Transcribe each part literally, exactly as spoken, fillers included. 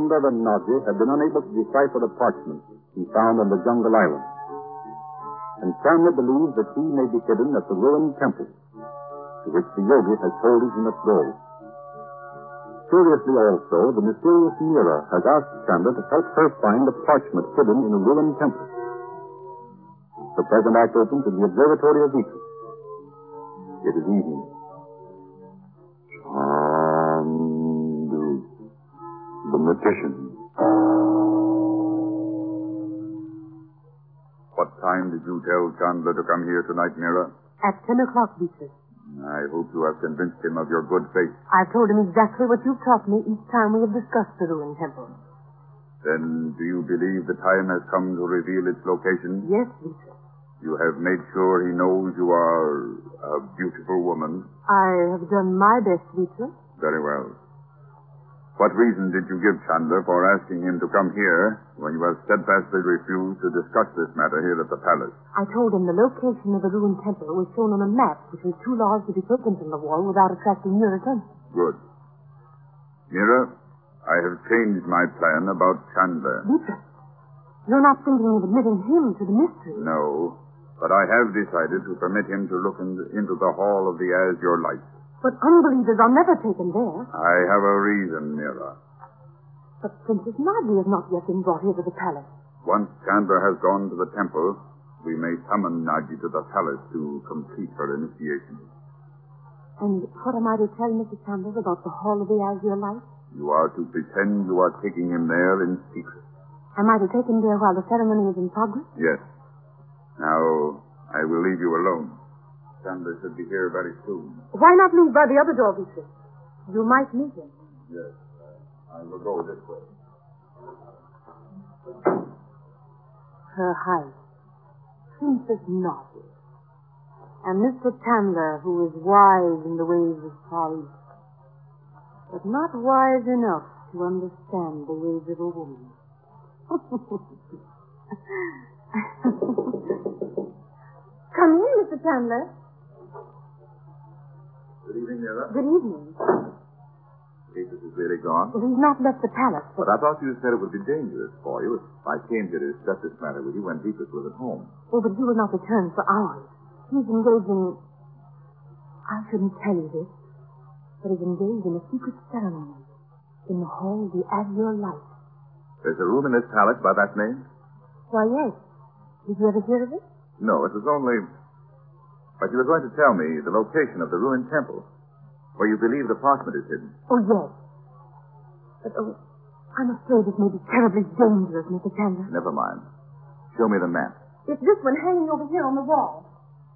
Chandler the Nazi had been unable to decipher the parchment he found on the jungle island. And Chandler believes that he may be hidden at the ruined temple, to which the yogi has told his must go. Curiously also, the mysterious Mira has asked Chandler to help her find the parchment hidden in a ruined temple. The present act opens in the observatory of Vitras. It is evening. Chandu, the magician. What time did you tell Chandler to come here tonight, Mira? At ten o'clock, Vitras. I hope you have convinced him of your good faith. I've told him exactly what you've taught me each time we have discussed the ruined temple. Then do you believe the time has come to reveal its location? Yes, Vitras. You have made sure he knows you are a beautiful woman? I have done my best, Vitras. Very well. What reason did you give Chandler for asking him to come here when you have steadfastly refused to discuss this matter here at the palace? I told him the location of the ruined temple was shown on a map which was too large to be taken from the wall without attracting your attention. Good. Mira, I have changed my plan about Chandler. Vitras, you're not thinking of admitting him to the mystery. No, but I have decided to permit him to look in, into the hall of the Azure Light. But unbelievers are never taken there. I have a reason, Mira. But Princess Nadia has not yet been brought here to the palace. Once Chandler has gone to the temple, we may summon Nadia to the palace to complete her initiation. And what am I to tell Mister Chandler about the Hall of the Azure Light? You are to pretend you are taking him there in secret. Am I to take him there while the ceremony is in progress? Yes. Now, I will leave you alone. Chandler should be here very soon. Why not leave by the other door, Vitras? You might meet him. Yes. Uh, I will go this way. Her Highness, Princess Nadia, and Mister Chandler, who is wise in the ways of Far East, but not wise enough to understand the ways of a woman. Come in, Mister Chandler. Good evening, Mira. Good evening. Beatrice is really gone? Well, he's not left the palace. But I thought you said it would be dangerous for you if I came here to discuss this matter with you when Beatrice was at home. Oh, but he will not return for hours. He's engaged in... I shouldn't tell you this, but he's engaged in a secret ceremony in the Hall of the Azure Light. There's a room in this palace by that name? Why, yes. Did you ever hear of it? No, it was only... But you were going to tell me the location of the ruined temple, where you believe the parchment is hidden. Oh, yes. But, oh, I'm afraid it may be terribly dangerous, Mister Chandler. Never mind. Show me the map. It's this one hanging over here on the wall.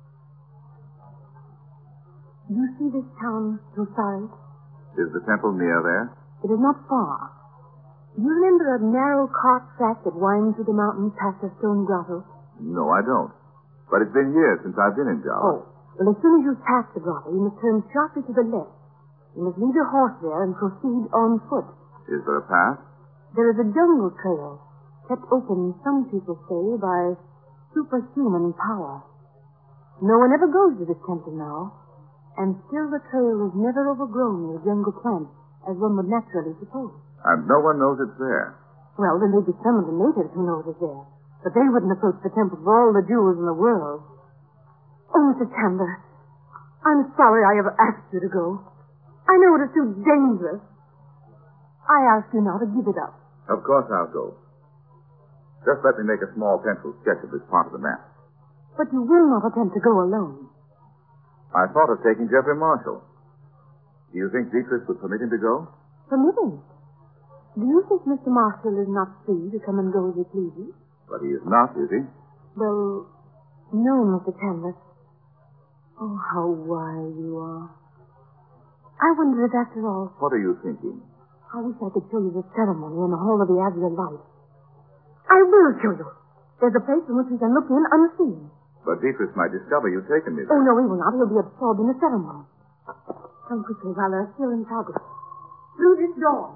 Do you see this town, Rosari? Is the temple near there? It is not far. Do you remember a narrow cart track that winds through the mountains past a stone grotto? No, I don't. But it's been years since I've been in Java. Oh, well, as soon as you pass the grotto, you must turn sharply to the left. You must leave your horse there and proceed on foot. Is there a path? There is a jungle trail, kept open, some people say, by superhuman power. No one ever goes to this temple now, and still the trail is never overgrown with jungle plants, as one would naturally suppose. And no one knows it's there. Well, there may be some of the natives who know it is there, but they wouldn't approach the temple for all the jewels in the world. Oh, Mister Chandler, I'm sorry I ever asked you to go. I know it is too dangerous. I ask you now to give it up. Of course I'll go. Just let me make a small pencil sketch of this part of the map. But you will not attempt to go alone. I thought of taking Jeffrey Marshall. Do you think Beatrice would permit him to go? Permit him? Do you think Mister Marshall is not free to come and go as he pleases? But he is not, is he? Well, no, Mister Chandler. Oh, how wise you are. I wonder if after all... What are you thinking? I wish I could show you the ceremony in the Hall of the Azure Light. I will show you. There's a place from which we can look in unseen. But Beatrice might discover you've taken me there. Oh, no, he will not. He'll be absorbed in the ceremony. Come quickly while they're still in progress. Through this door.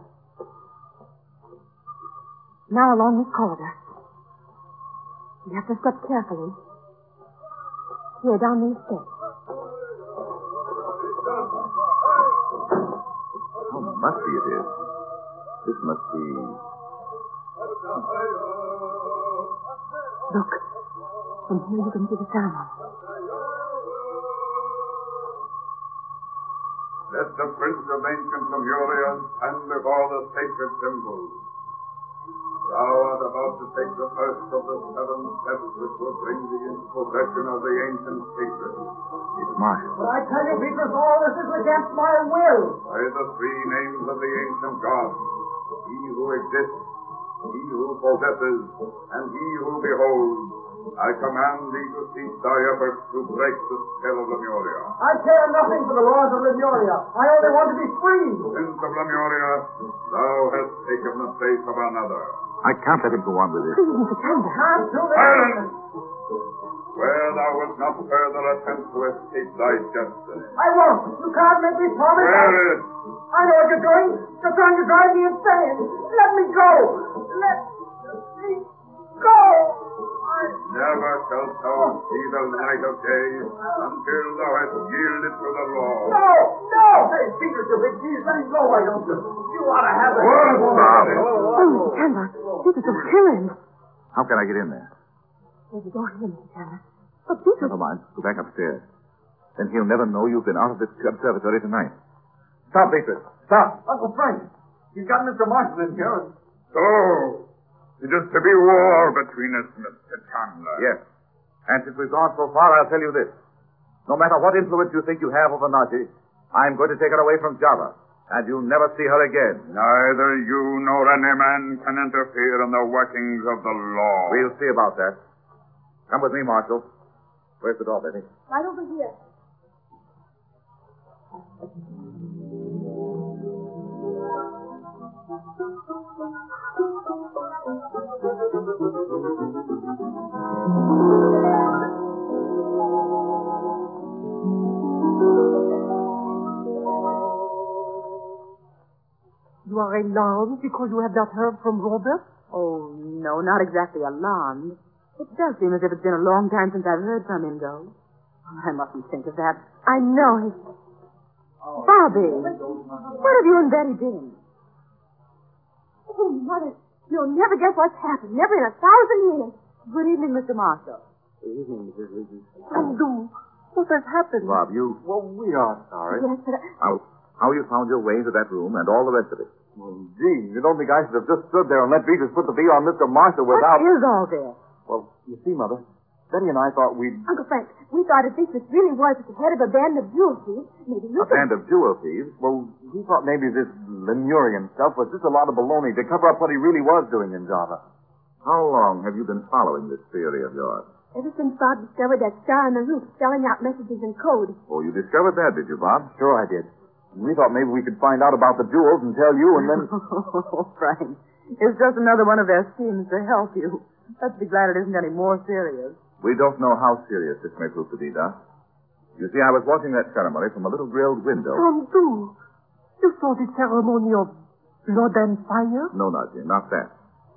Now along this corridor. You have to step carefully. Here, down these steps. How musty it is. This must be... Look. From here you can see the ceremony. Let the Prince of ancient Lemuria stand before the sacred symbol. Thou art about to take the first of the seven steps which will bring thee into possession of the ancient secret. It's Marshall. But I tell you, Beatrice, all this is against my will. By the three names of the ancient gods, he who exists, he who possesses, and he who beholds, I command thee to cease thy efforts to break the spell of Lemuria. I care nothing for the laws of Lemuria. I only want to be free. Prince of Lemuria, thou hast taken the place of another. I can't let him go on with this. Please, Mister Chandler. Can't do this. Silence! Where thou wilt not further attempt to escape thy destiny. I won't. You can't make me promise. Where is? I know what you're doing. You're trying to drive me insane. Let me go. Let me go. Never shalt thou see the light of day until thou hast yielded to the law. No, no! Hey, Beatrice, you big cheese, let him go, why don't you? You ought to have it. What, Bob? Oh, Mister Chandler. Beatrice will kill him. How can I get in there? There's a door here, Mister Chandler. But Beatrice... Never mind. Go back upstairs. Then he'll never know you've been out of this observatory tonight. Stop, Beatrice. Stop. Uncle Frank, you've got Mister Marshall in here. So, it is to be war between us, Mister Chandler. Yes. And since we've gone so far, I'll tell you this. No matter what influence you think you have over Naji, I'm going to take her away from Java. And you'll never see her again. Neither you nor any man can interfere in the workings of the law. We'll see about that. Come with me, Marshal. Where's the door, Betty? Right over here. You are alarmed because you have not heard from Robert? Oh, no, not exactly alarmed. It does seem as if it's been a long time since I've heard from him, though. I mustn't think of that. I know. Bobby, what have you and Betty been? Oh, Mother, you'll never guess what's happened. Never in a thousand years. Good evening, Mister Marshall. Good evening, Missus Reedy. Undo. What has happened? Bob, you... Well, we are sorry. Yes, but I... How, how you found your way into that room and all the rest of it. Well, gee, you don't think I should have just stood there and let Beatrice put the V on Mister Marshall without... What is all this? Well, you see, Mother, Betty and I thought we'd... Uncle Frank, we thought if Beatrice really was at the head of a band of jewel thieves, maybe we A could... band of jewel thieves? Well, we thought maybe this Lemurian stuff was just a lot of baloney to cover up what he really was doing in Java. How long have you been following this theory of yours? Ever since Bob discovered that star on the roof spelling out messages in code. Oh, you discovered that, did you, Bob? Sure I did. And we thought maybe we could find out about the jewels and tell you and then... Oh, Frank, it's just another one of their schemes to help you. Let's be glad it isn't any more serious. We don't know how serious this may prove to be, Doc. You see, I was watching that ceremony from a little grilled window. Undo. You saw the ceremony of blood and fire? No, Naji, not that.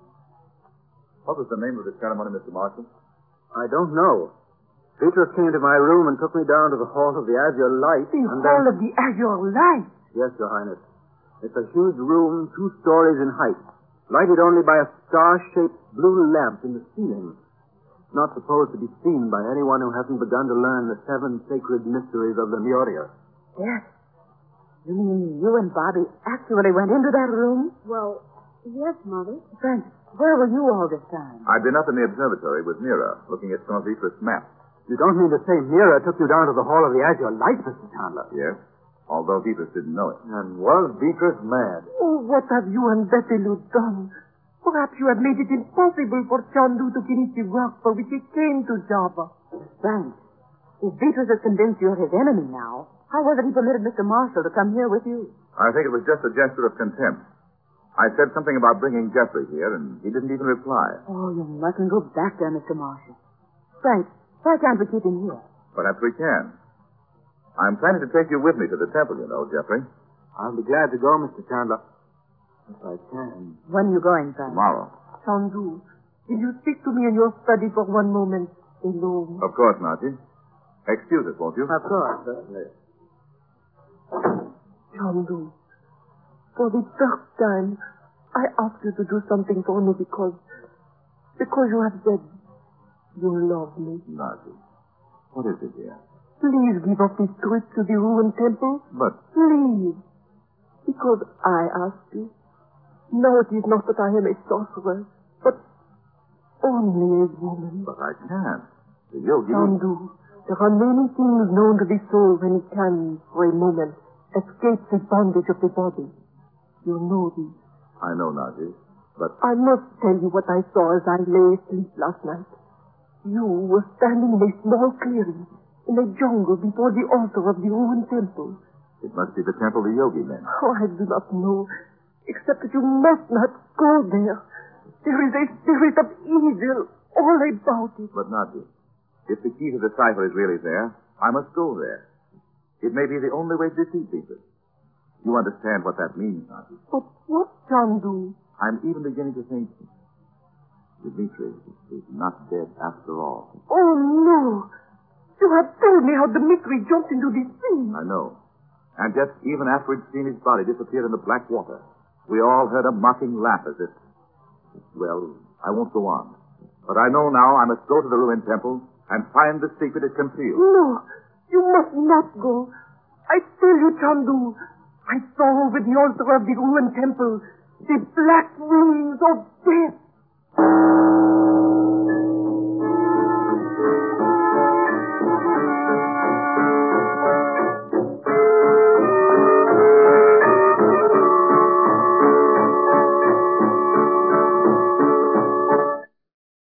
What was the name of the ceremony, Mister Marshall? I don't know. Beatrice came to my room and took me down to the Hall of the Azure Light. The and Hall then... of the Azure Light? Yes, Your Highness. It's a huge room, two stories in height, lighted only by a star-shaped blue lamp in the ceiling. It's not supposed to be seen by anyone who hasn't begun to learn the seven sacred mysteries of Lemuria. Yes. You mean you and Bobby actually went into that room? Well, yes, Mother. Frank, where were you all this time? I've been up in the observatory with Mira, looking at some of Beatrice's maps. You don't mean to say Mira took you down to the Hall of the Azure Light, Mister Chandler? Yes, although Beatrice didn't know it. And was Beatrice mad? Oh, what have you and Betty Lou done? Perhaps you have made it impossible for Chandu to finish the work for which he came to Java. Frank, if Beatrice is convinced you're his enemy now, how was it he permitted Mister Marshall to come here with you? I think it was just a gesture of contempt. I said something about bringing Jeffrey here, and he didn't even reply. Oh, you mustn't go back there, Mister Marshall. Frank, why can't we keep him here? Perhaps we can. I'm planning to take you with me to the temple, you know, Jeffrey. I'll be glad to go, Mister Chandler. If I can. When are you going, Frank? Tomorrow. Chandu, will you speak to me in your study for one moment, alone? Of course, Naji. Excuse us, won't you? Of course, certainly. Chandu, for the first time, I ask you to do something for me because... because you have said you love me. Nazi, what is it, dear? Please give up this trip to the ruined temple. But... Please. Because I asked you. No, it is not that I am a sorcerer, but only a woman. But I can't. The yogi... Chandu, there are many things known to the soul when it can, for a moment, escape the bondage of the body. You know these. I know, Nazi, but... I must tell you what I saw as I lay asleep last night. You were standing in a small clearing, in a jungle before the altar of the ruined temple. It must be the temple the yogi meant. Oh, I do not know, except that you must not go there. There is a spirit of evil all about it. But, Nazi, if the key to the cipher is really there, I must go there. It may be the only way to defeat people. You understand what that means, Nazi? But what, Chandu? I'm even beginning to think Dmitri is not dead after all. Oh, no. You have told me how Dmitri jumped into the sea. I know. And just even after we'd seen his body disappear in the black water, we all heard a mocking laugh as if... Well, I won't go on. But I know now I must go to the ruined temple and find the secret it conceals. No, you must not go. I tell you, Chandu, I saw over the altar of the ruined temple the black wings of